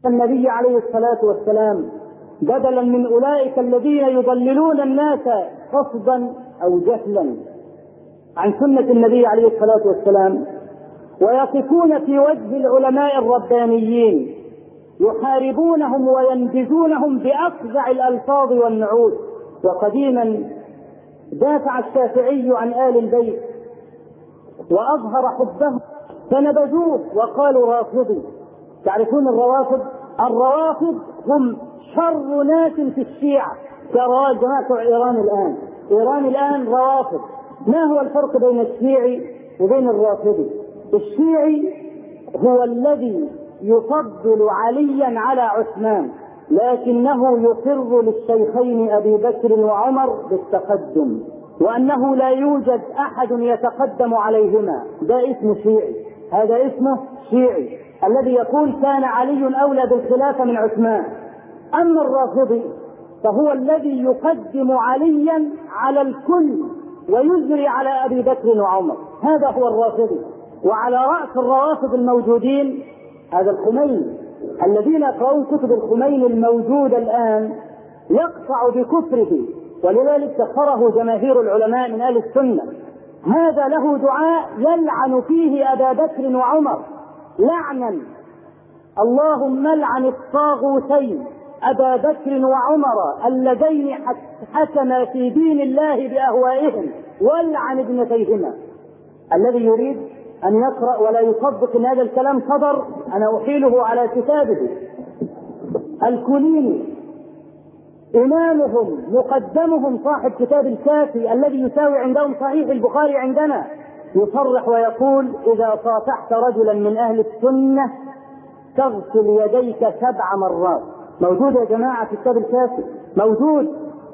النبي عليه الصلاة والسلام بدلا من أولئك الذين يضللون الناس قصدا أو جهلا عن سنة النبي عليه الصلاة والسلام، ويقفون في وجه العلماء الربانيين يحاربونهم وينبذونهم بأفظع الألفاظ والنعوت. وقديما دافع الشافعي عن آل البيت وأظهر حبه فنبذوه وقالوا رافضي. تعرفون الروافض؟ الروافض هم شر ناس في الشيعة كجماعة إيران الآن. إيران الآن روافض. ما هو الفرق بين الشيعي وبين الرافضي؟ الشيعي هو الذي يفضل عليا على عثمان، لكنه يقر للشيخين أبي بكر وعمر بالتقدم، وأنه لا يوجد أحد يتقدم عليهما. ده اسم شيعي، هذا اسمه شيعي الذي يقول كان علي أولى بالخلافة من عثمان. أما الرافضي فهو الذي يقدم عليا على الكل ويجري على أبي بكر وعمر، هذا هو الرافضي. وعلى رأس الروافض الموجودين هذا الخميني. الذين يقرؤون كتب الخميني الموجودة الآن يقطع بكفره، ولذلك كفره جماهير العلماء من أهل السنة. هذا له دعاء يلعن فيه أبا بكر وعمر لعنا: اللهم لعن الطاغوتين أبا بكر وعمر اللذين حكما في دين الله بأهوائهم، والعن ابنتيهما. الذي يريد أن يقرأ ولا يصدق أن هذا الكلام صدر أنا أحيله على كتابه. الكليني إمامهم مقدمهم صاحب كتاب الكافي الذي يساوي عندهم صحيح البخاري عندنا، يصرح ويقول: إذا صافحت رجلا من أهل السنة تغسل يديك 7 مرات. موجود يا جماعة في كتاب الكافي، موجود.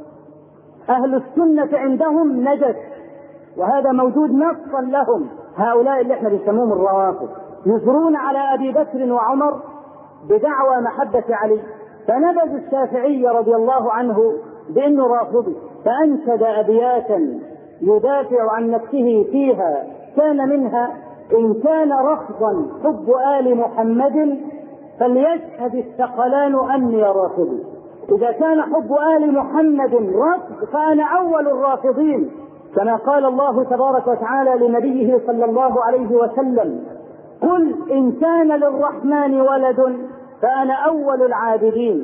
أهل السنة عندهم نجس، وهذا موجود نصا لهم. هؤلاء اللي احنا بنسموهم الروافض يجرون على أبي بكر وعمر بدعوى محبة علي، فنبذ الشافعي رضي الله عنه بأنه رافضي، فأنشد أبياتا يدافع عن نفسه فيها، كان منها: إن كان رفضا حب آل محمد فليشهد الثقلان أني رافضي. إذا كان حب آل محمد رفض فأنا أول الرافضين، كما قال الله تبارك وتعالى لنبيه صلى الله عليه وسلم: قل إن كان للرحمن ولد فأنا أول العابدين.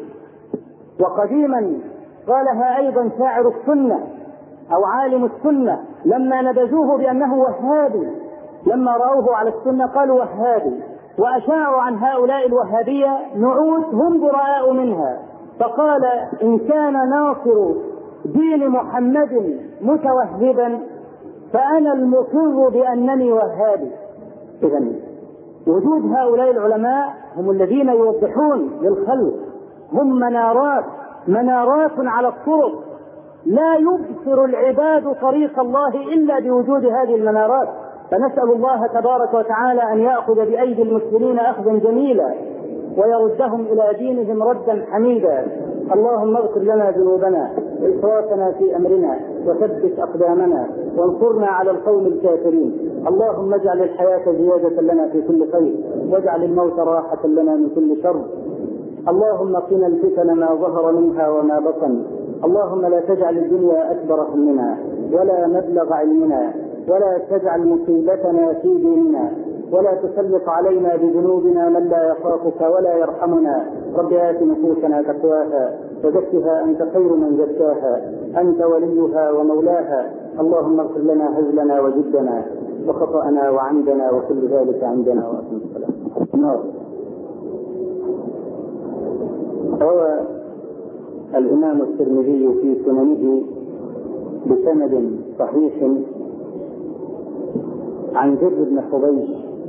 وقديما قالها أيضا شاعر السنة أو عالم السنة لما نبذوه بأنه وهابي، لما رأوه على السنة قالوا وهابي، وأشاعوا عن هؤلاء الوهابية نعوت هم براء منها، فقال: إن كان ناصر دين محمد متوهبا فأنا المقر بأنني وهابي. إذن وجود هؤلاء العلماء هم الذين يوضحون للخلق، هم منارات على الطرق، لا يبصر العباد طريق الله إلا بوجود هذه المنارات. فنسأل الله تبارك وتعالى أن يأخذ بأيدي المسلمين أخذا جميلا ويردهم إلى دينهم ردا حميدا. اللهم اغفر لنا ذنوبنا وإسرافنا في أمرنا وثبت أقدامنا وانصرنا على القوم الكافرين. اللهم اجعل الحياة زيادة لنا في كل خير، واجعل الموت راحة لنا من كل شر. اللهم قنا الفتن ما ظهر منها وما بطن. اللهم لا تجعل الدنيا أكبر همنا ولا مبلغ علمنا، ولا تجعل مصيبتنا في ديننا، ولا تسلط علينا بذنوبنا من لا يخافك ولا يرحمنا. رب آت نفوسنا تقواها وزكها أنت خير من زكاها، أنت وليها ومولاها. اللهم اغفر لنا هزلنا وجدنا وخطأنا وعمدنا وكل ذلك عندنا وأقم الصلاة. روى الإمام الترمذي في سننه بسند صحيح عن زر بن حبيش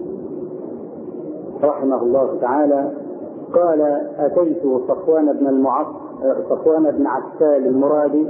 رحمه الله تعالى قال: أتيت صفوان بن عسال المرادي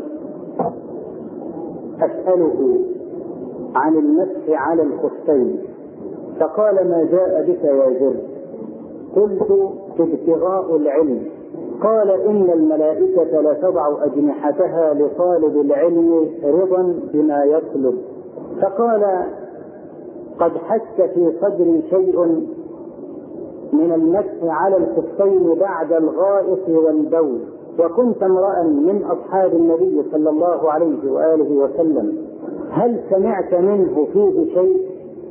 أسأله عن المسح على الخفين، فقال: ما جاء بك يا زر؟ قلت: ابتغاء العلم. قال: إن الملائكة لتضع أجنحتها لطالب العلم رضا بما يطلب. فقال: قد حك في صدري شيء من المسح على الخفين بعد الغائط والبول، وكنت امرأ من أصحاب النبي صلى الله عليه وآله وسلم، هل سمعت منه فيه شيء؟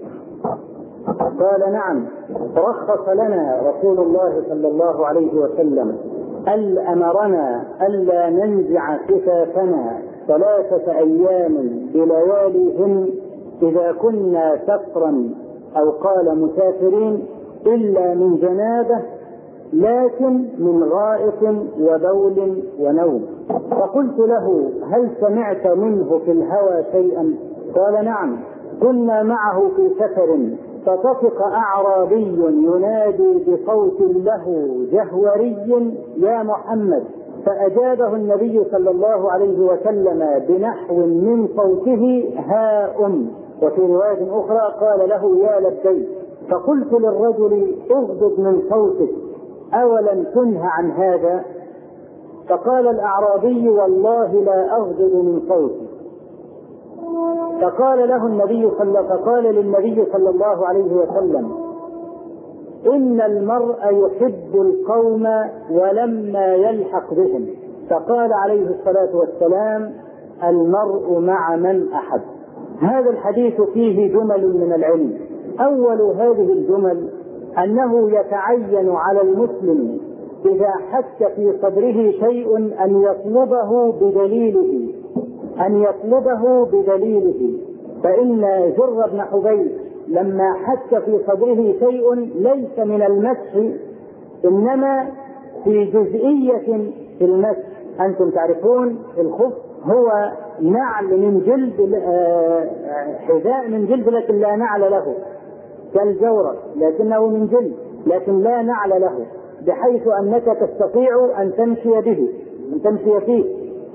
قال نعم، رخص لنا رسول الله صلى الله عليه وسلم، أمرنا ألا ننزع كفافنا 3 أيام بلياليهن إذا كنا سفرا أو قال مسافرين إلا من جنابة، لكن من غائط وبول ونوم. فقلت له هل سمعت منه في الهوى شيئا؟ قال نعم، كنا معه في سفر فطفق أعرابي ينادي بصوت له جهوري يا محمد، فأجابه النبي صلى الله عليه وسلم بنحو من صوته هاء، وفي رواية أخرى قال له يا لبيك. فقلت للرجل اغضض من صوتك أولم تنه عن هذا؟ فقال الأعرابي والله لا أغضض من صوتي. فقال للنبي صلى الله عليه وسلم إن المرء يحب القوم ولما يلحق بهم، فقال عليه الصلاة والسلام المرء مع من أحب. هذا الحديث فيه جمل من العلم. أول هذه الجمل أنه يتعين على المسلم إذا حس في صدره شيء أن يطلبه بدليله، فإن جر بن حبيب لما حس في صدره شيء ليس من المسح إنما في جزئية في المسح. أنتم تعرفون الخف هو نعل من جلد، حذاء من جلد لكن لا نعل له، كالجورب لكنه من جلد لكن لا نعل له، بحيث أنك تستطيع أن تمشي فيه،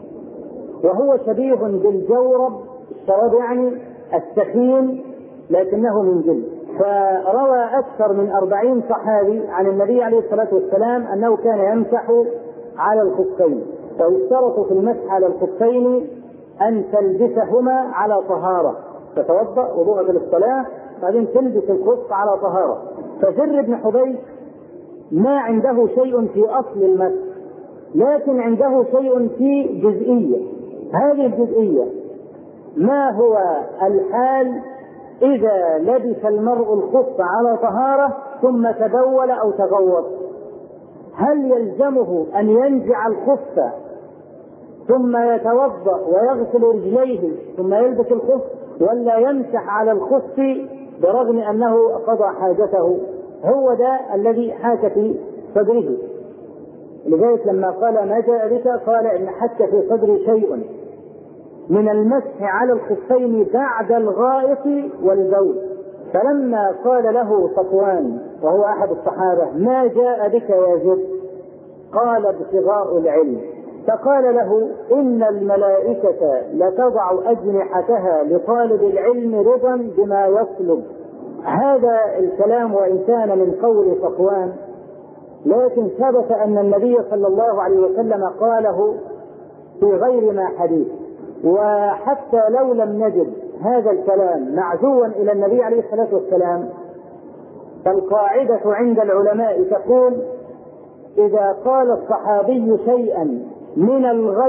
وهو شبيه بالجورب، الشراب يعني السخين لكنه من جلد. فروى أكثر من 40 صحابي عن النبي عليه الصلاة والسلام أنه كان يمسح على الخفين، ويشترط في المسح على الخفين أن تلبسهما على طهارة، تتوضأ وضوءا للصلاة بعدين تلبس الخف على طهارة. فجر بن حبيب ما عنده شيء في أصل المسح، لكن عنده شيء في جزئية. هذه الجزئية ما هو الحال إذا لبس المرء الخف على طهارة ثم تبول أو تغوط؟ هل يلزمه أن ينزع الخف ثم يتوضأ ويغسل رجليه ثم يلبس الخف، ولا يمسح على الخف برغم أنه قضى حاجته؟ هو ده الذي حاك في صدره. لذلك لما قال ما جاء بك قال إن حك في صدري شيء من المسح على الخفين بعد الغائط والبول. فلما قال له صفوان وهو أحد الصحابة ما جاء بك يا زيد؟ قال ابتغاء العلم. فقال له إن الملائكة لتضع أجنحتها لطالب العلم رضا بما يطلب. هذا الكلام وإن كان من قول صفوان لكن ثبت أن النبي صلى الله عليه وسلم قاله في غير ما حديث. وحتى لو لم نجد هذا الكلام معزوا إلى النبي عليه الصلاة والسلام، فالقاعدة عند العلماء تقول إذا قال الصحابي شيئا من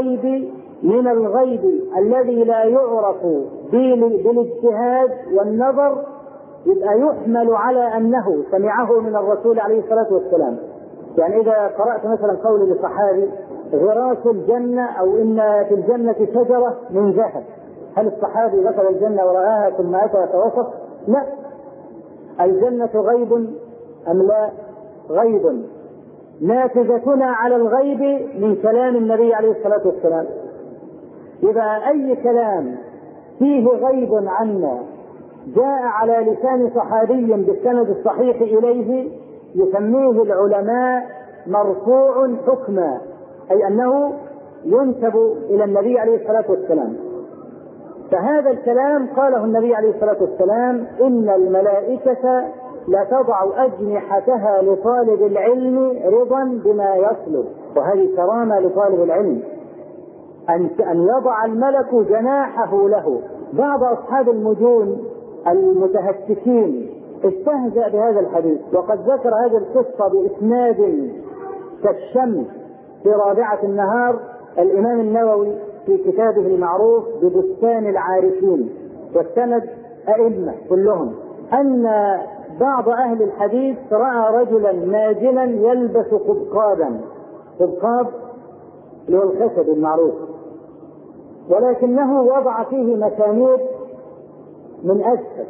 الغيب الذي لا يعرف بالاجتهاد والنظر يبقى يحمل على أنه سمعه من الرسول عليه الصلاة والسلام. يعني إذا قرأت مثلا قول لصحابي غراس الجنة أو إن في الجنة شجرة من ذهب، هل الصحابي دخل الجنة ورآها ثم أتى وتوصف؟ لا. الجنة غيب أم لا؟ غيب. نافذتنا على الغيب من كلام النبي عليه الصلاة والسلام. إذا أي كلام فيه غيب عنا جاء على لسان صحابي بالسند الصحيح إليه يسميه العلماء مرفوع حكما، أي أنه ينسب إلى النبي عليه الصلاة والسلام. فهذا الكلام قاله النبي عليه الصلاة والسلام إن الملائكة لتضع أجنحتها لطالب العلم رضا بما يطلب. وهذه كرامة لطالب العلم أن يضع الملك جناحه له. بعض أصحاب المجون المتهتكين استهزأ بهذا الحديث، وقد ذكر هذه القصة بإسناد كالشمس في رابعة النهار الإمام النووي في كتابه المعروف ببستان العارفين، والسند أئمة كلهم، أن بعض أهل الحديث رأى رجلا ناجلا يلبس قبقابا، قبقاب اللي هو الخشب المعروف، ولكنه وضع فيه مسامير من أسفل،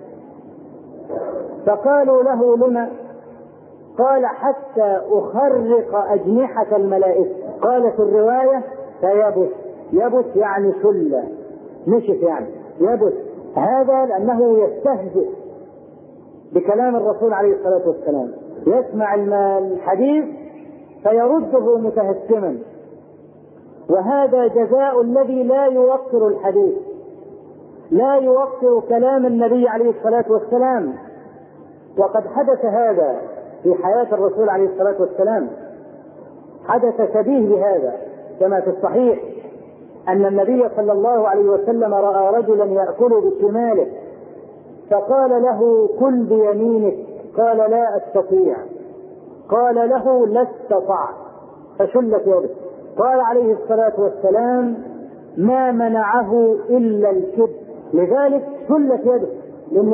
فقالوا له لما؟ قال حتى أخرق أجنحة الملائكة. قال في الرواية فيبس، يبس يعني شلة، نشف يعني يبس، هذا لأنه يستهزئ بكلام الرسول عليه الصلاة والسلام، يسمع الحديث فيرده متهكما، وهذا جزاء الذي لا يوقر الحديث، لا يوقر كلام النبي عليه الصلاة والسلام. وقد حدث هذا في حياة الرسول عليه الصلاة والسلام، حدث شبيه بهذا كما في الصحيح أن النبي صلى الله عليه وسلم رأى رجلا يأكل بشماله فقال له كل بيمينك، قال لا أستطيع، قال له لا استطعت، فشلت يده. قال عليه الصلاة والسلام ما منعه إلا الكبر، لذلك شلت يده، لأنه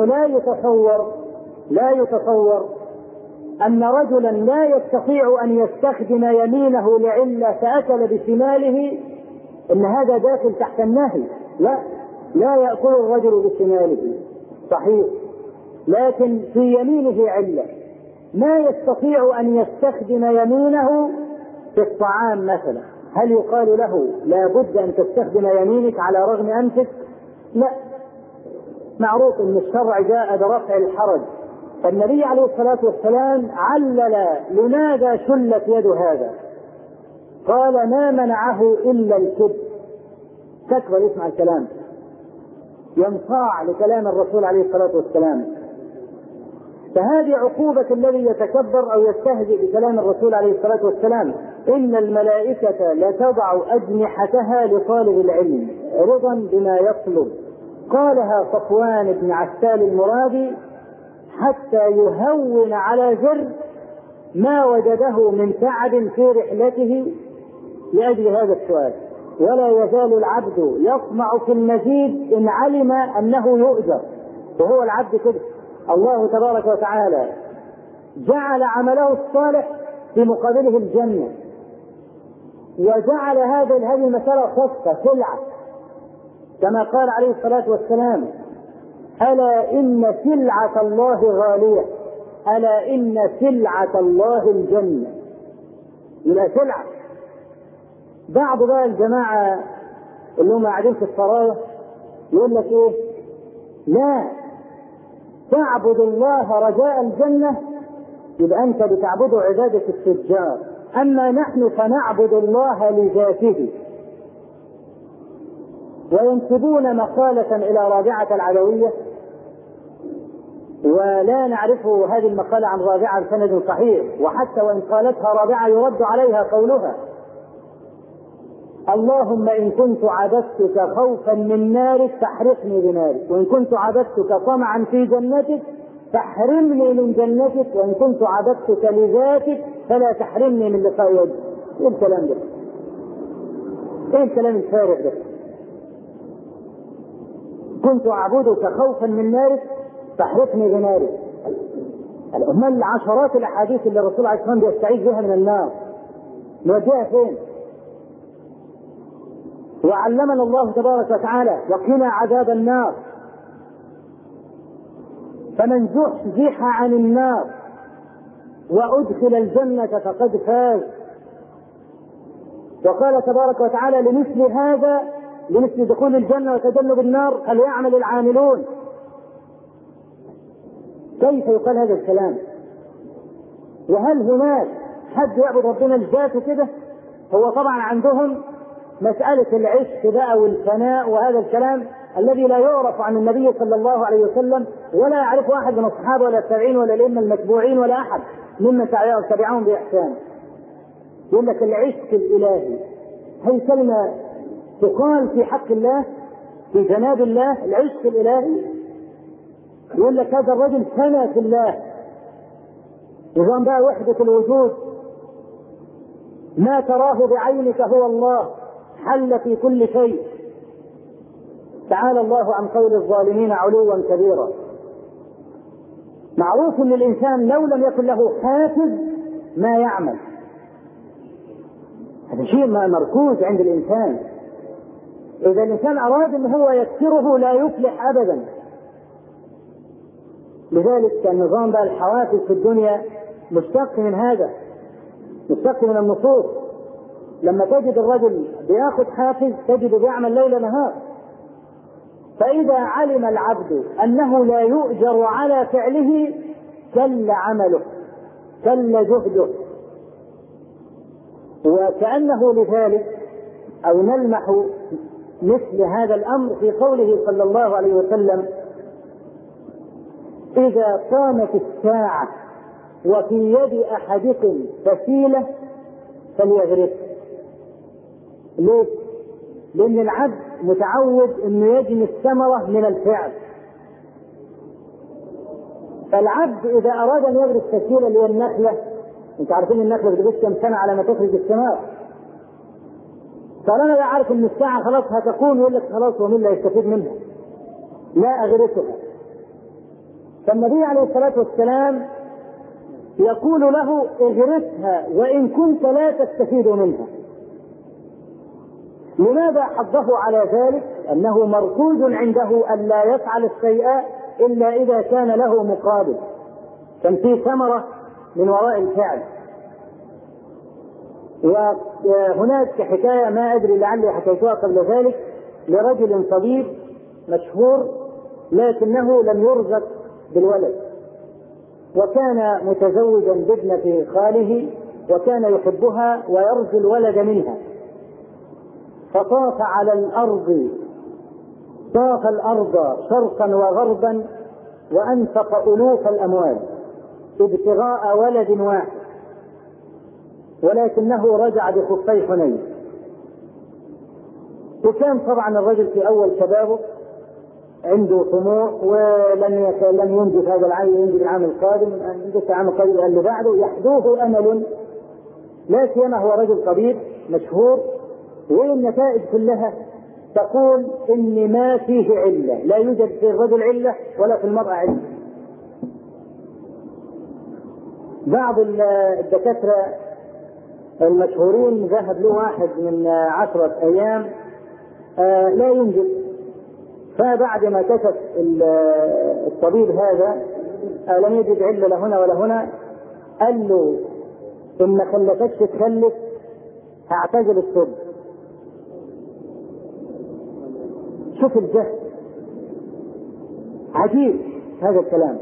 لا يتصور أن رجلا لا يستطيع أن يستخدم يمينه لعلة فأكل بشماله إن هذا داخل تحت النهي. لا يأكل الرجل بشماله صحيح، لكن في يمينه علة، ما يستطيع أن يستخدم يمينه في الطعام مثلا، هل يقال له لا بد أن تستخدم يمينك على رغم أنفك؟ لا، معروف أن الشرع جاء برفع الحرج. فالنبي عليه الصلاة والسلام علل لماذا شلت يد هذا، قال ما منعه إلا الكبر، تكبر يسمع الكلام، ينصاع لكلام الرسول عليه الصلاة والسلام. فهذه عقوبة الذي يتكبر أو يستهزئ بكلام الرسول عليه الصلاة والسلام. إن الملائكة لتضع أجنحتها لطالب العلم رضا بما يطلب. قالها صفوان بن عسال المرادي حتى يهون على زر ما وجده من تعب في رحلته لأجل هذا السؤال. ولا يزال العبد يطمع في المزيد إن علم أنه يؤجر، وهو العبد كده. الله تبارك وتعالى جعل عمله الصالح في مقابله الجنة، وجعل هذه المسألة خاصة سلعة، كما قال عليه الصلاة والسلام ألا إن سلعة الله غالية، ألا إن سلعة الله الجنة. إلى سلعة. بعض بقى الجماعة اللي هم قاعدين في السرايا يقول لك إيه؟ لا، تعبد الله رجاء الجنة يبقى أنت بتعبده عبادة التجار، أما نحن فنعبد الله لذاته. وينسبون مقالة إلى رابعة العدوية، ولا نعرف هذه المقالة عن رابعة بسند صحيح، وحتى وإن قالتها رابعة يرد عليها قولها اللهم إن كنت عبدتك خوفا من نارك فاحرقني بنارك، وإن كنت عبدتك طمعا في جنتك فاحرمني من جنتك، وإن كنت عبدتك لذاتك فلا تحرمني من لقاء وجهك. إيه الكلام ده؟ إيه الكلام الفارغ ده؟ كنت أعبدك خوفا من نارك فاحرقني بنارك. أمال العشرات الأحاديث اللي الرسول عليه الصلاة والسلام بيستعيذ بها من النار نوديها فين؟ وعلمنا الله تبارك وتعالى وقنا عذاب النار، فمن زحزح عن النار وأدخل الجنة فقد فاز. وقال تبارك وتعالى لمثل هذا، لمثل دخول الجنة وتجنب النار فليعمل العاملون. كيف يقال هذا الكلام؟ وهل هناك حد يعبد ربنا لذاته كده؟ هو طبعا عندهم مسألة العشق بقى والفناء وهذا الكلام الذي لا يعرف عن النبي صلى الله عليه وسلم، ولا يعرف أحد من الصحابة ولا التابعين ولا الأئمة المتبوعين ولا أحد ممن تبعهم بإحسان. يقول لك العشق الإلهي، هي كلمة تقال في حق الله، في جناب الله، العشق الإلهي. يقول لك هذا الرجل سنة في الله، نظام بقى وحدة الوجود، ما تراه بعينك هو الله، حل في كل شيء. تعالى الله عن قول الظالمين علوا كبيرا. معروف ان الانسان لو لم يكن له حافز ما يعمل، هذا شيء مركوز عند الانسان. اذا الانسان اراد ان هو يكسره لا يفلح ابدا. لذلك النظام بقى الحوافز في الدنيا مشتق من هذا، مشتق من النصوص. لما تجد الرجل بياخذ حافز تجده بيعمل ليل نهار. فإذا علم العبد أنه لا يؤجر على فعله كل عمله كل جهده. وكأنه لذلك أو نلمح مثل هذا الأمر في قوله صلى الله عليه وسلم: إذا قامت الساعة وفي يد أحدكم فسيلة فليغرس. ليه؟ لأن العبد متعود أنه يجني الثمرة من الفعل. فالعبد إذا أراد أن يغرس فسيلة اللي هي النخلة، أنت عارفين النخلة بتغرس كم سنة على ما تخرج الثمار. فأنا لا أعرف أن الساعة خلاص هتكون، يقول لك خلاص ومن لا يستفيد منها، لا أغرسها. فالنبي عليه الصلاة والسلام يقول له: اغرسها وإن كنت لا تستفيد منها. لماذا حضه على ذلك؟ أنه مركوز عنده أن لا يفعل الشيء إلا إذا كان له مقابل، كان في ثمرة من وراء الفعل. وهناك حكاية ما أدري لعلي حكيتها قبل ذلك لرجل طبيب مشهور لكنه لم يرزق بالولد، وكان متزوجا بابنة خاله وكان يحبها ويرجو الولد منها، فطاف على الأرض، طاف الأرض شرقا وغربا وأنفق ألوف الأموال ابتغاء ولد واحد، ولكنه رجع بخفي حنين. وكان طبعا الرجل في أول شبابه عنده طموح ولم ينجز هذا العام، ينجز العام القادم، ينجز العام القادم اللي بعده، يحدوه أمل. لا سيما هو رجل طبيب مشهور، والنتائج كلها تقول إن ما فيه علة، لا يوجد في الرجل علة ولا في المرأة علة. بعض الدكاترة المشهورين ذهب له واحد من 10 أيام لا ينجز، فبعد ما كشف الطبيب هذا لم يجد علة لا هنا ولا هنا، قال له: إن ما خلفتش تخلف هعتزل الطب. شوف الجهل، عجيب هذا الكلام.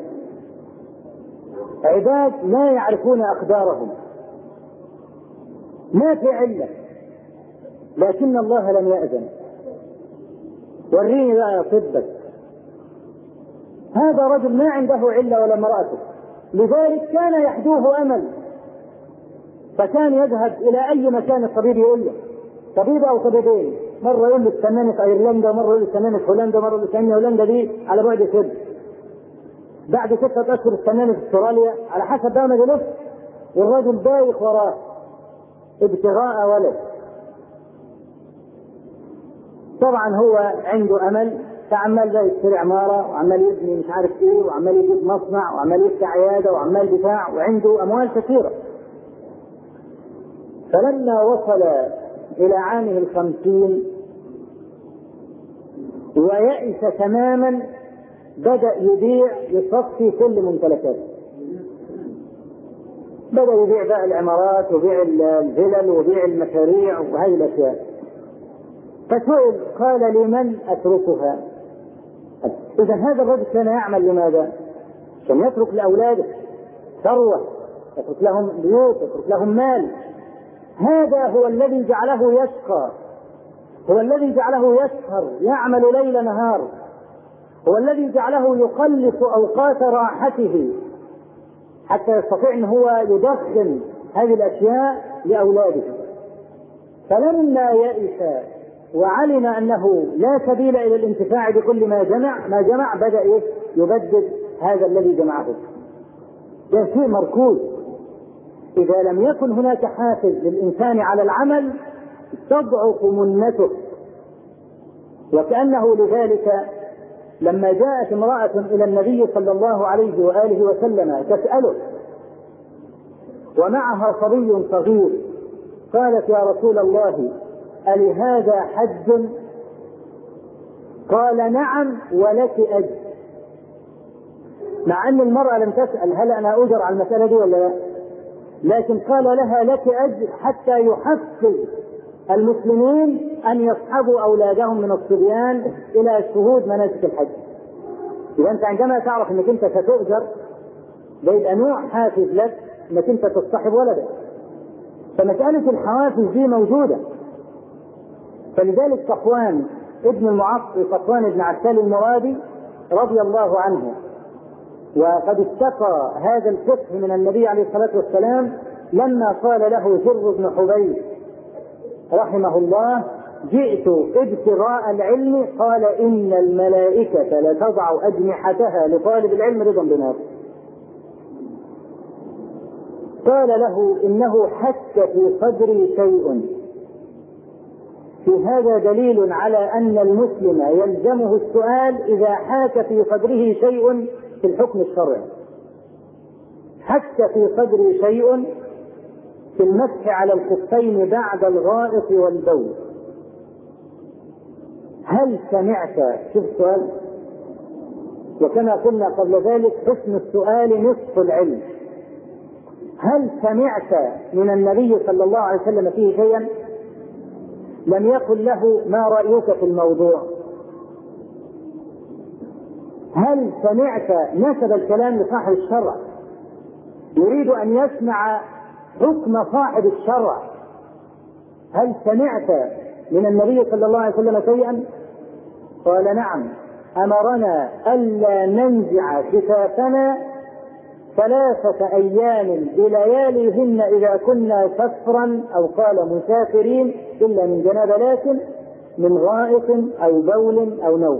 عباد لا يعرفون أقدارهم، ما في علة، لكن الله لم يأذن. وريني بقى طبك. هذا رجل ما عنده علة ولا امرأته، لذلك كان يحدوه أمل، فكان يذهب إلى أي مكان الطبيب يقول له، طبيب أو طبيبين، مرة يقول له استناني في أيرلندا، مرة يقول له استناني في هولندا، مرة يقول له استناني هولندا دي على بعد كده، بعد 6 أشهر استناني في استراليا، على حسب بقى ما يلف، والرجل بايخ وراه ابتغاء ولد. طبعا هو عنده أمل، فعمال بقى يشتري عمارة وعمال يبني مش عارف ايه، وعمال يجيب مصنع وعمال يفتح عيادة وعمال بتاع، وعنده أموال كثيرة. فلما وصل إلى عامه 50 ويأس تماما، بدأ يبيع يصفي كل ممتلكاته، بدأ يبيع بقى العمارات وبيع الفلل وبيع المشاريع وهذه الأشياء. فسئل قال: لمن أتركها؟ إذا هذا الرجل كان يعمل لماذا؟ كان يترك لأولاده ثروة، يترك لهم بيوت، يترك لهم مال. هذا هو الذي جعله يشقى، هو الذي جعله يسهر يعمل ليل نهار، هو الذي جعله يقلص أوقات راحته حتى يستطيع أن هو يدخن هذه الأشياء لأولاده. فلما يئس وعلم أنه لا سبيل إلى الانتفاع بكل ما جمع بدأ يبدد هذا الذي جمعه. ده شيء مركوز. إذا لم يكن هناك حافز للإنسان على العمل تضعف منته. وكأنه لذلك لما جاءت امرأة إلى النبي صلى الله عليه وآله وسلم تسأله ومعها صبي صغير، قالت: يا رسول الله ألهذا حج؟ قال: نعم ولك أجر. مع أن المرأة لم تسأل هل أنا أجر على المسألة دي ولا لا، لكن قال لها: لك أجر، حتى يحفز المسلمين أن يصحبوا أولادهم من الصبيان إلى شهود مناسك الحج. إذا أنت عندما تعرف أنك أنت ستؤجر ده يبقى نوع حافز لك أنك أنت تصطحب ولدك. فمسألة الحوافز دي موجودة. فلذلك صفوان ابن المعطل، صفوان بن عسال المرادي رضي الله عنه، وقد استقى هذا الفقه من النبي عليه الصلاة والسلام لما قال له جر بن حبيب رحمه الله: جئت ابتغاء العلم، قال: إن الملائكة لتضع أجنحتها لطالب العلم رضا بما يرضى. قال له: إنه حك في صدري شيء. في هذا دليل على أن المسلم يلزمه السؤال إذا حاك في صدره شيء في الحكم الشرعي. حك في صدري شيء في المسح على الخفين بعد الغائط والبول. هل سمعت؟ شوف السؤال، وكما قلنا قبل ذلك حسن السؤال نصف العلم. هل سمعت من النبي صلى الله عليه وسلم فيه شيئا؟ لم يقل له: ما رأيك في الموضوع؟ هل سمعت؟ نسب الكلام لصاحب الشرع، يريد أن يسمع حكم صاحب الشرع. هل سمعت من النبي صلى الله عليه وسلم شيئا؟ قال: نعم، أمرنا ألا ننزع كتافنا 3 أيام بلياليهن إذا كنا سفرا أو قال مسافرين إلا من جنابة، لكن من غائط أو بول أو نوم.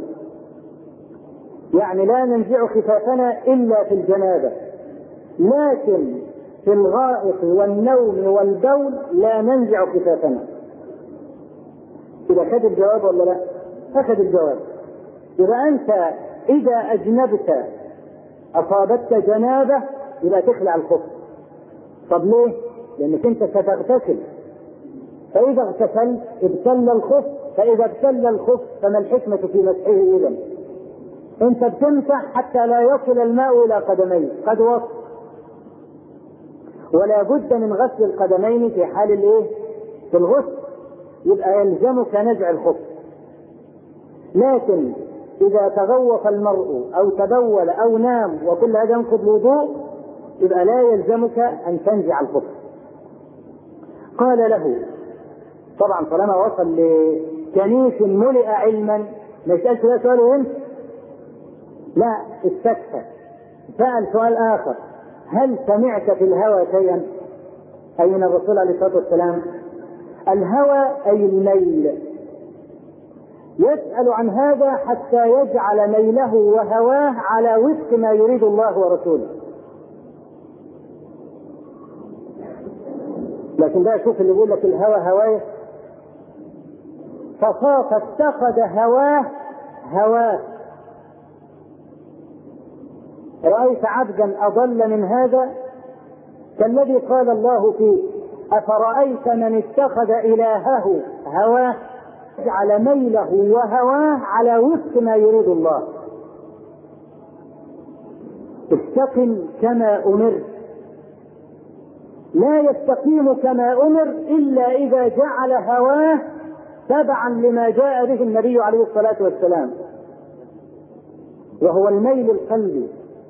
يعني لا ننزع كتافنا إلا في الجنابة، لكن في الغائط والنوم والبول لا ننزع كتافنا. إذا أخذ الجواب ولا لا؟ أخذ الجواب. إذا أنت إذا أجنبت أصابتك جنابة إذا تخلع الخف. طب ليه؟ لأنك أنت ستغتسل، فإذا اغتسلت ابتل الخف، فإذا ابتل الخف فما الحكمة في مسحه؟ إذن أنت بتمسح حتى لا يصل الماء إلى قدميك، قد وصل، ولا بد من غسل القدمين في حال الايه؟ في الغسل، يبقى يلزمك نزع الخف. لكن إذا تغوط المرء أو تبول أو نام وكل هذا ينقض الوضوء يبقى لا يلزمك أن تنزع الخف. قال له، طبعا طالما وصل لكنيس ملئ علما ما يسألش لا سؤال وانت لا استكفى، سأل سؤال آخر: هل سمعت في الهوى شيئا؟ أي من الرسول عليه الصلاة والسلام. الهوى أي الميل، يسأل عن هذا حتى يجعل ميله وهواه على وفق ما يريد الله ورسوله. لكن ده شوف اللي يقول لك الهوى هواه، فصاف اتخذ هواه هواه. رأيت عبدا أضل من هذا؟ كالذي قال الله فيه: أفرأيت من اتخذ إلهه هواه، جعل ميله وهواه على وفق ما يريد الله. استقم كما أمر، لا يستقيم كما أمر إلا إذا جعل هواه تبعا لما جاء به النبي عليه الصلاة والسلام، وهو الميل القلبي.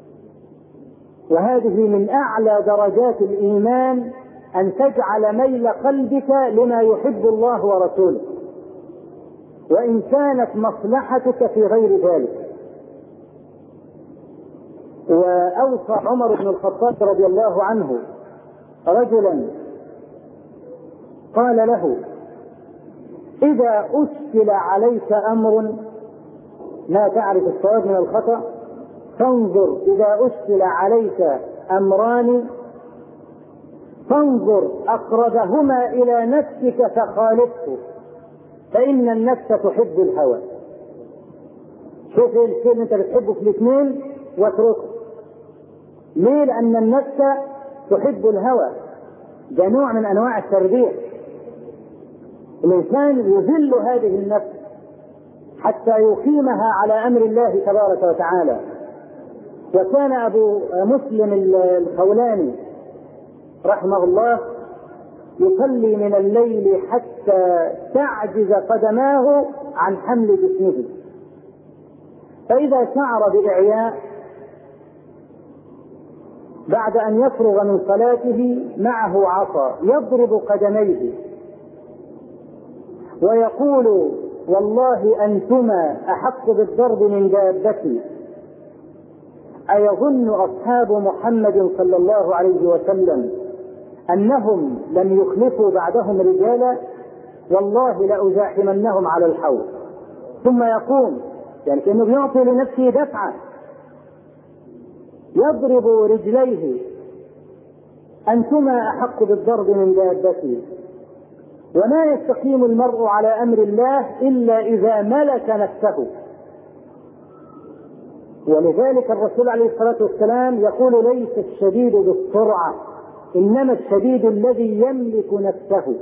وهذه من أعلى درجات الإيمان، أن تجعل ميل قلبك لما يحب الله ورسوله، وإن كانت مصلحتك في غير ذلك. وأوصى عمر بن الخطاب رضي الله عنه رجلا قال له: إذا أشكل عليك أمر ما تعرف الصواب من الخطأ فانظر إذا أشكل عليك أمران فانظر أقربهما إلى نفسك فخالفه فإن النفس تحب الهوى. شوف الشيء اللي انت بتحبه في الاثنين واتركه. ليه؟ لأن النفس تحب الهوى. ده نوع من أنواع التربية. الإنسان يذل هذه النفس حتى يقيمها على أمر الله تبارك وتعالى. وكان أبو مسلم الخولاني رحمه الله يصلي من الليل حتى تعجز قدماه عن حمل جسمه، فإذا شعر بإعياء بعد أن يفرغ من صلاته معه عصا يضرب قدميه ويقول والله أنتما أحق بالضرب من دابتي. أيظن أصحاب محمد صلى الله عليه وسلم أنهم لم يخلفوا بعدهم رجالا؟ والله لأزاحمنهم على الحوض. ثم يقوم يعني كأنه يعطي لنفسه دفعة، يضرب رجليه أنتما أحق بالضرب من دابتي. وما يستقيم المرء على أمر الله إلا إذا ملك نفسه. ولذلك الرسول عليه الصلاة والسلام يقول ليس الشديد بالسرعة إنما الشديد الذي يملك نفسه،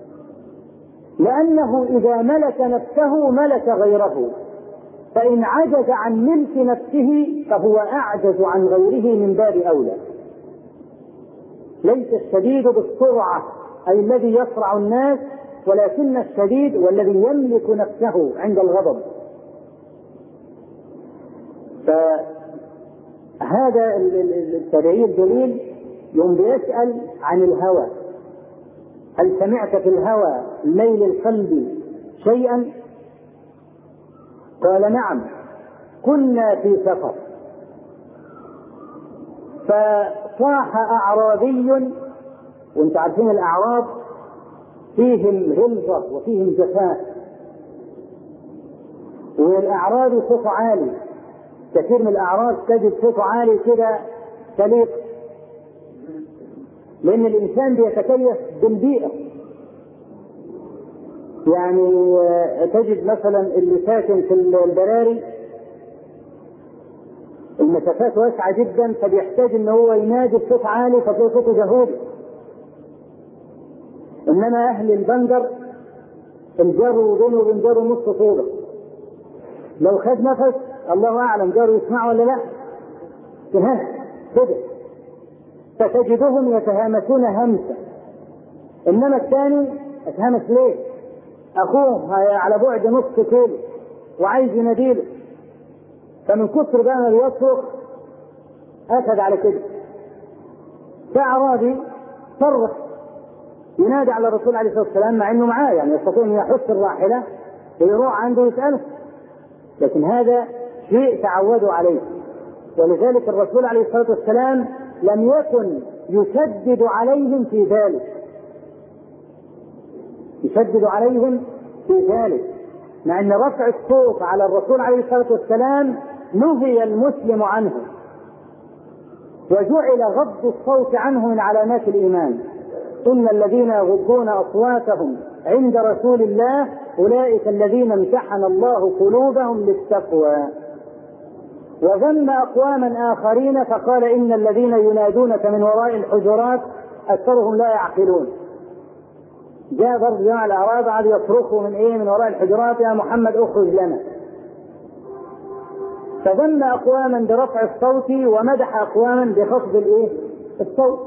لأنه إذا ملك نفسه ملك غيره، فإن عجز عن ملك نفسه فهو أعجز عن غيره من باب أولى. ليس الشديد بالسرعة أي الذي يسرع الناس، ولكن الشديد والذي يملك نفسه عند الغضب. فهذا التابعي الجليل يوم بيسأل عن الهوى: هل سمعت في الهوى ميل القلب شيئا؟ قال: نعم، كنا في سفر فصاح أعرابي، وانت عارفين الأعراب فيهم غلظة وفيهم جفاء، والأعراب صوت عالي، كثير من الأعراب تجد صوت عالي كده سليق، لأن الإنسان بيتكيف بالبيئة. يعني تجد مثلا اللي ساكن في البراري المسافات واسعة جدا، فبيحتاج ان هو ينادي بصوت عالي فتلاقي صوته جهوري. انما اهل البندر الجار وبينه وبين جاره نص طوبة، لو خد نفس الله اعلم جاره يسمعه ولا لا، كده فتجدهم يتهامسون همسا. انما الثاني اتهامس ليه؟ اخوه على بعد نص كيلو وعايز يناديله، فمن كثر بقى ما بيصرخ اخذ على كده. فاعرابي صرخ ينادي على الرسول عليه الصلاه والسلام مع انه معاه، يعني يستطيع ان يحث الراحله ويروح عنده يساله، لكن هذا شيء تعودوا عليه. ولذلك الرسول عليه الصلاه والسلام لم يكن يشدد عليهم في ذلك، يشدد عليهم في ذلك، مع ان رفع الصوت على الرسول عليه الصلاه والسلام نهي المسلم عنه، وجعل غض الصوت عنه من علامات الايمان. ان الذين يغضون اصواتهم عند رسول الله اولئك الذين امتحن الله قلوبهم للتقوى. وذم اقواما اخرين فقال ان الذين ينادونك من وراء الحجرات اكثرهم لا يعقلون. جاء برضه جماعة الأعراب قعدوا يصرخوا من وراء الحجرات: يا محمد اخرج لنا. فذم أقواما برفع الصوت ومدح أقواما بخفض الصوت.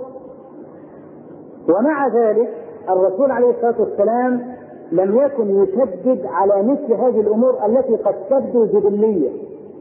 ومع ذلك الرسول عليه الصلاة والسلام لم يكن يشدد على مثل هذه الأمور التي قد تبدو جبلية،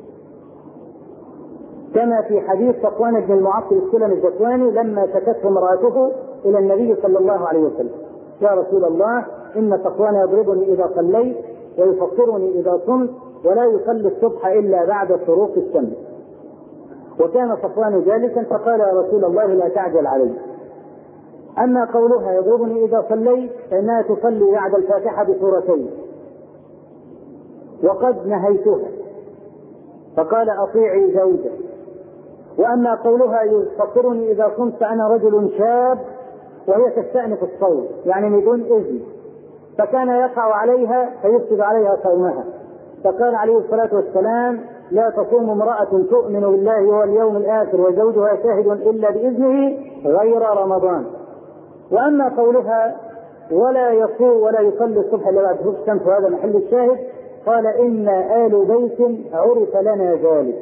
كما في حديث صفوان بن المعطل السلمي الزكواني لما شكته امرأته إلى النبي صلى الله عليه وسلم: يا رسول الله إن صفوان يضربني إذا صليت ويفطرني إذا صمت ولا يصلي الصبح إلا بعد شروق الشمس. وكان صفوان جالسا فقال: يا رسول الله لا تعجل علي. أما قولها يضربني إذا صليت فإنها تصلي بعد الفاتحة بسورتين وقد نهيتها. فقال: أطيعي زوجك وأما قولها يفطرني إذا صمت أنا رجل شاب، وهي تستأنف الصوم يعني بدون إذن، فكان يقع عليها فيفسد عليها صومها. فقال عليه الصلاة والسلام: لا تصوم امرأة تؤمن بالله واليوم الآخر وزوجها شاهد إلا بإذنه غير رمضان. وأما قولها ولا يصوم ولا يصلي الصبح إلا بعد غروب الشمس، وهذا محل الشاهد، قال: إن آل بيت عرف لنا ذلك.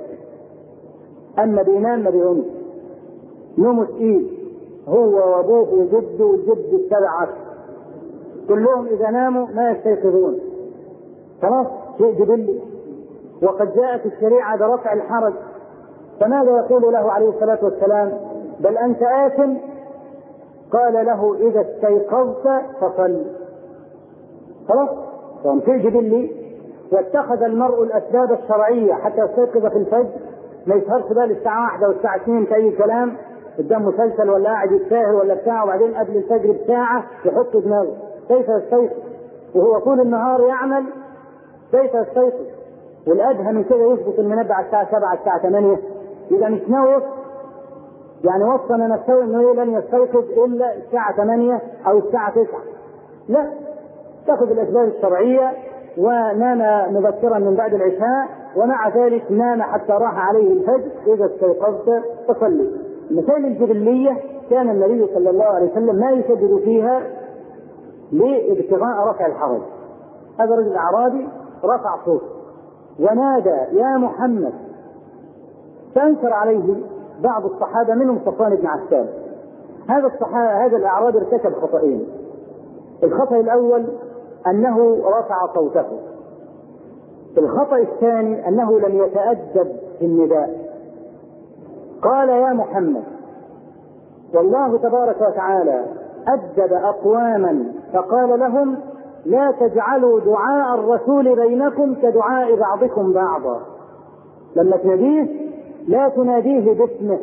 أما بينام ما بيقومش، نومه تقيل، هو وأبوه وجده وجد السبعة كلهم إذا ناموا ما يستيقظون، خلاص شيء جبلي. وقد جاءت الشريعة برفع الحرج، فماذا يقول له عليه الصلاة والسلام؟ بل أنت آثم. قال له: إذا استيقظت فصل. خلاص شيء جبلي. واتخذ المرء الأسباب الشرعية حتى يستيقظ في الفجر، ما يسهرش بقى للساعة 1 والساعة 2 كأي كلام قدام مسلسل ولا قاعد يتساهل ولا بتاع، وبعدين قبل الفجر بساعة يحط دماغه. كيف يستيقظ وهو طول النهار يعمل؟ كيف يستيقظ؟ والأدهى من كده يثبت المنبه على الساعة 7 الساعة 8. إذا مش ناوي يعني وصل نفسه إنه لن يستيقظ إلا الساعة 8 أو الساعة 9. لا، تأخذ الأسباب الشرعية ونام مبكرا من بعد العشاء، ومع ذلك نام حتى راح عليه الفجر. إذا استيقظت فصلي. المسائل الجبلية كان النبي صلى الله عليه وسلم ما يشدد فيها لابتغاء رفع الحرج. هذا رجل أعرابي رفع صوته ونادى: يا محمد. فأنكر عليه بعض الصحابة منهم صفوان بن عسال. هذا الأعرابي ارتكب خطأين. الخطأ الأول أنه رفع صوته. الخطأ الثاني أنه لم يتأدب في النداء. قال: يا محمد. والله تبارك وتعالى أدب أقواما فقال لهم: لا تجعلوا دعاء الرسول بينكم كدعاء بعضكم بعضا. لما تناديه لا تناديه باسمه.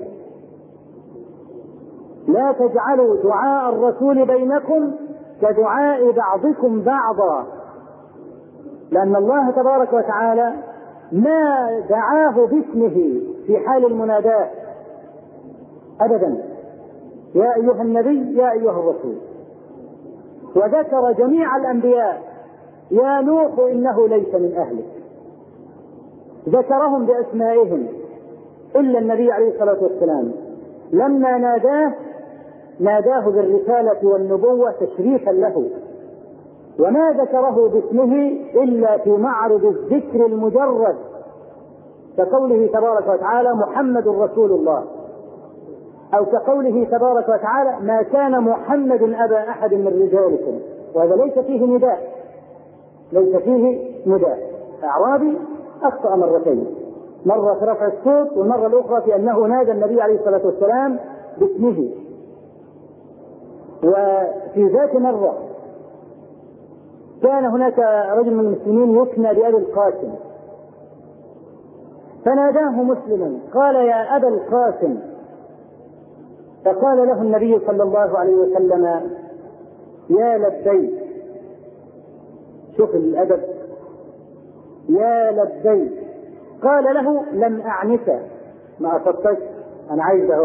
لا تجعلوا دعاء الرسول بينكم كدعاء بعضكم بعضا، لأن الله تبارك وتعالى ما دعاه باسمه في حال المناداة أبدا. يا أيها النبي، يا أيها الرسول. وذكر جميع الأنبياء: يا نوح إنه ليس من أهلك. ذكرهم بأسمائهم إلا النبي عليه الصلاة والسلام لما ناداه بالرسالة والنبوة تشريفا له، وما ذكره باسمه إلا في معرض الذكر المجرد، كقوله تبارك وتعالى: محمد رسول الله، أو كقوله تبارك وتعالى: ما كان محمد أبا أحد من رجالكم. وهذا ليس فيه نداء، ليس فيه نداء. أعرابي أخطأ مرتين، مرة في رفع الصوت والمرة الأخرى في أنه نادى النبي عليه الصلاة والسلام باسمه. وفي ذات مرة كان هناك رجل من المسلمين يكنى بأبي القاسم، فناداه مسلما قال: يا أبا القاسم. فقال له النبي صلى الله عليه وسلم: يا لبيك. شوف الأدب، يا لبيك. قال له: لم أعنك، ما أصدتك، أنا عايزه.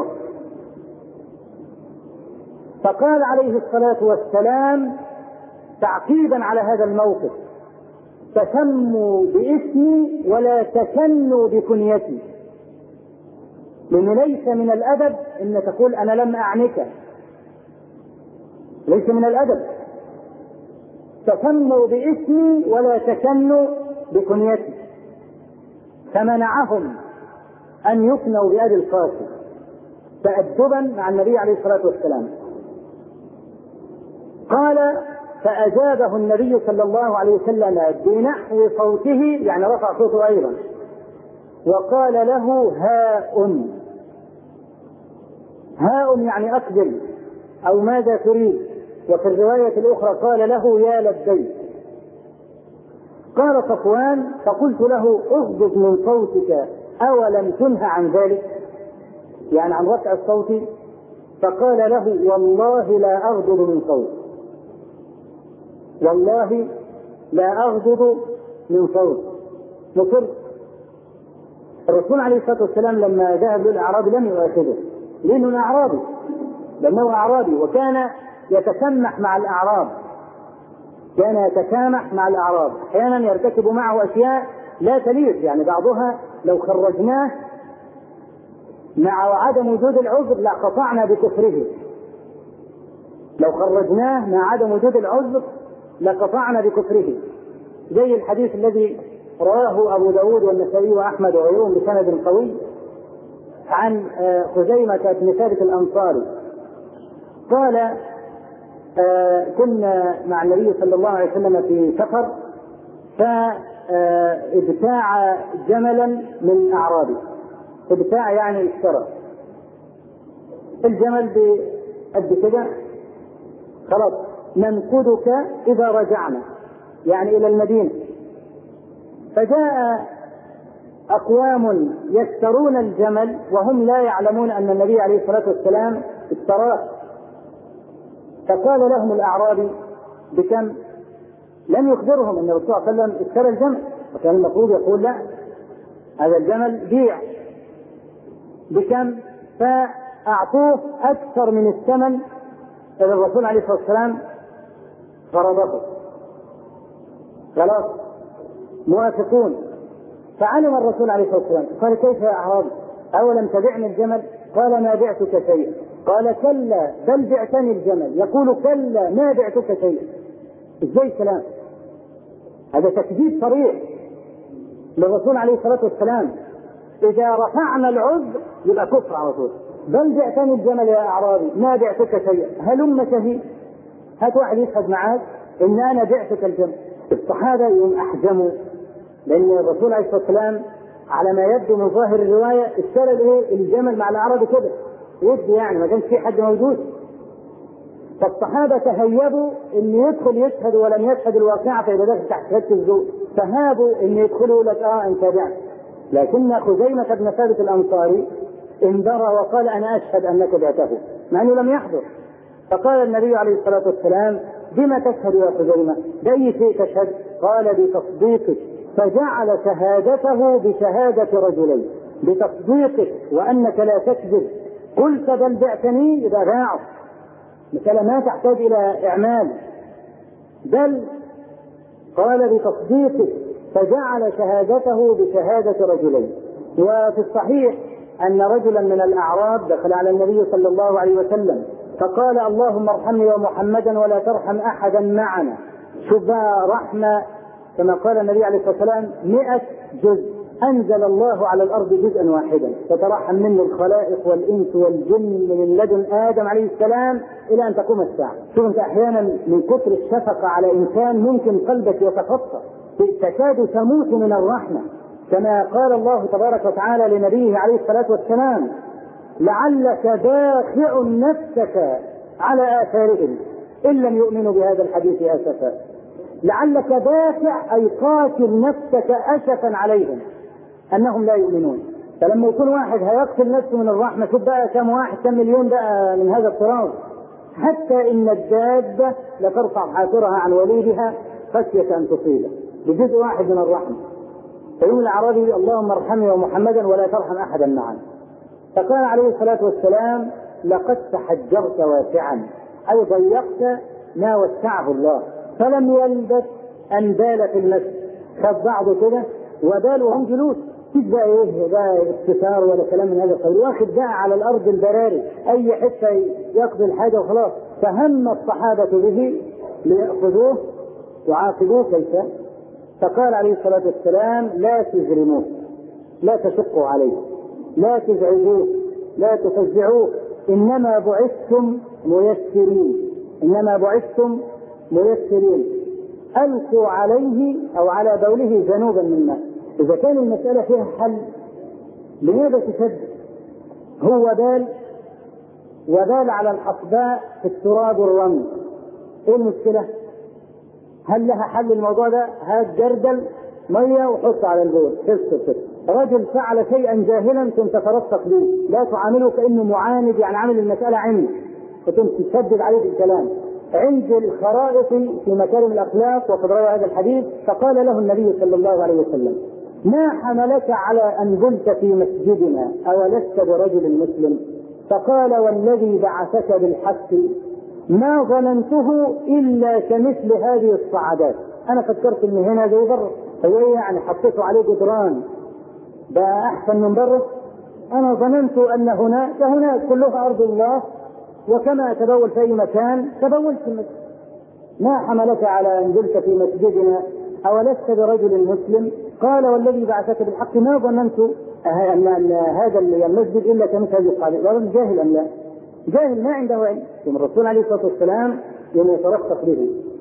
فقال عليه الصلاة والسلام تعقيبا على هذا الموقف: تسموا باسمي ولا تكنوا بكنيتي. لأن ليس من الأدب أن تقول أنا لم أعنك، ليس من الأدب. تسموا باسمي ولا تكنوا بكنيتي. فمنعهم أن يكنوا بأبي القاسم تأدبا مع النبي عليه الصلاة والسلام. قال: فأجابه النبي صلى الله عليه وسلم بنحو صوته، يعني رفع صوته أيضا، وقال له: هاء. هاء يعني أقبل أو ماذا تريد. وفي الرواية الأخرى قال له: يا لبيك. قال صفوان: فقلت له: اغضض من صوتك أولم تنه عن ذلك، يعني عن رفع الصوت. فقال له: والله لا أغضض من صوت، والله لا أغضض من صوت. مصر. الرسول عليه الصلاة والسلام لما ذهب للأعرابي لم يؤاخذه، لأنه أعرابي، لأنه أعرابي، وكان يتسمح مع الأعراب، كان يتسامح مع الأعراب، أحيانا يرتكب معه أشياء لا تليق، يعني بعضها لو خرجناه مع عدم وجود العذر لقطعنا بكفره، لو خرجناه مع عدم وجود العذر لقطعنا بكفره، زي الحديث الذي رواه أبو داود والنسائي وأحمد وغيرهم بسند قوي عن خزيمة بن ثابت الأنصاري قال: كنا مع النبي صلى الله عليه وسلم في سفر، فابتاع جملا من أعرابي، ابتاع يعني اشترى الجمل بقد كده، خلاص ننقذك إذا رجعنا، يعني إلى المدينة. فجاء أقوام يشترون الجمل وهم لا يعلمون أن النبي عليه الصلاة والسلام اشتراه، فقال لهم الأعرابي: بكم؟ لم يخبرهم أن الرسول صلى الله عليه وسلم اشترى الجمل، وكان المفروض يقول: لا، هذا الجمل بيع. بكم؟ فأعطوه أكثر من الثمن الذي الرسول عليه الصلاة والسلام فرضه. خلاص موافقون. فعلم الرسول عليه الصلاة والسلام، قال: كيف يا أعرابي، أولم تبعني الجمل؟ قال: ما بعتك شيئا. قال: كلا بل بعتني الجمل. يقول: كلا ما بعتك شيئا. ازاي كلام هذا؟ تكذيب صريح للرسول عليه الصلاة والسلام. إذا رفعنا العذر يبقى كفر على طول. بل بعتني الجمل يا أعرابي، ما بعتك شيئا، هلم شهيد، هات واحد يشهد معاك إن أنا بعتك الجمل. الصحابة يوم أحجموا، لأن الرسول عليه الصلاة والسلام على ما يبدو من ظاهر الرواية اشترى الجمل مع الأعرابي كده ودي، يعني ما كانش في حد موجود. فالصحابة تهيبوا ان يدخل يشهد ولم يشهد الواقعة، فإذا دخل تحت شهادة الزور فهابوا ان يدخلوا لك انت بعت. لكن خزيمة بن ثابت الأنصاري انبرى وقال: أنا أشهد أنك بعته، مع أنه لم يحضر. فقال النبي عليه الصلاة والسلام: بما تشهد يا خزيمة؟ بأي شيء تشهد؟ قال: بتصديقك. فجعل شهادته بشهادة رجلين، بتصديقك وأنك لا تكذب. قلت بل بعتني، إذا باعه مثلا ما تحتاج إلى إعمال، بل قال بتصديقه، فجعل شهادته بشهادة رجلين. وفي الصحيح أن رجلا من الأعراب دخل على النبي صلى الله عليه وسلم فقال: اللهم ارحمني ومحمدا ولا ترحم أحدا معنا. شوف رحمة، كما قال النبي عليه الصلاة والسلام: 100 جزء أنزل الله على الأرض جزءا واحدا فترحم منه الخلائق والإنس والجن من لدن آدم عليه السلام إلى أن تقوم الساعة. شوف أنت أحيانا من كثر الشفقة على إنسان ممكن قلبك يتفطر، تكاد تموت من الرحمة، كما قال الله تبارك وتعالى لنبيه عليه الصلاة والسلام: لعلك باخع نفسك على آثارهم إن لم يؤمنوا بهذا الحديث أسفا. لعلك باخع أي قاتل نفسك أسفا عليهم أنهم لا يؤمنون. فلما يكون واحد هيقتل نفسه من الرحمة، شوف بقى كم واحد، كم مليون بقى من هذا الطراز. حتى إن الدابة لترفع حافرها عن وليدها خشية أن تصيبه، بجزء واحد من الرحمة. فيقول الأعرابي: اللهم ارحمني ومحمدا ولا ترحم أحدا معنا. فقال عليه الصلاة والسلام: لقد تحجرت واسعا، أي ضيقت ما وسعه الله. فلم يلبث أن بال في المسجد، خذ بعضه كده وبال وهم جلوس، مش بقى ايه بقى استثار ولا كلام من هذا القبيل، واخد بقى على الأرض البراري أي حتة يقضي الحاجة وخلاص. فهم الصحابة به ليأخذوه وعاقبوه كيف؟ فقال عليه الصلاة والسلام: لا تجرموه، لا تشقوا عليه، لا تزعجوه، لا تفزعوه، إنما بعثتم ميسرين، إنما بعثتم ميسرين. ألقوا عليه أو على بوله ذنوبا من ماء. إذا كان المسألة فيها حل لماذا تشد؟ هو وبال على الحصباء في التراب والرمل، إيه المشكلة؟ هل لها حل الموضوع ده؟ هات جردل مية وحط على البول، رجل فعل شيئا جاهلا كنت ترفق به، لا تعامله كأنه معاند، يعني عامل المسألة عند، كنت تشدد عليه في الكلام. عند الخرائط في مكارم الأخلاق وقد روى هذا الحديث، فقال له النبي صلى الله عليه وسلم: ما حملك على أن قلت في مسجدنا أولست برجل مسلم؟ فقال والذي بعثك بالحق ما ظننته إلا كمثل هذه الصعدات. أنا فكرت إن هنا زي بره، هو يعني حطيته عليه جدران ده أحسن من بره؟ أنا ظننت أن هناك كلها أرض الله، وكما أتبول في أي مكان تبولت في المسجد. ما حملك على أن قلت في مسجدنا أولست برجل مسلم؟ قال والذي بعثك بالحق ما ظننت أن هذا المسجد إلا كمثل هذه الصعدات. رجل جاهل أم لا؟ جاهل ما عنده علم. ثم الرسول عليه الصلاة والسلام يوم يترخص به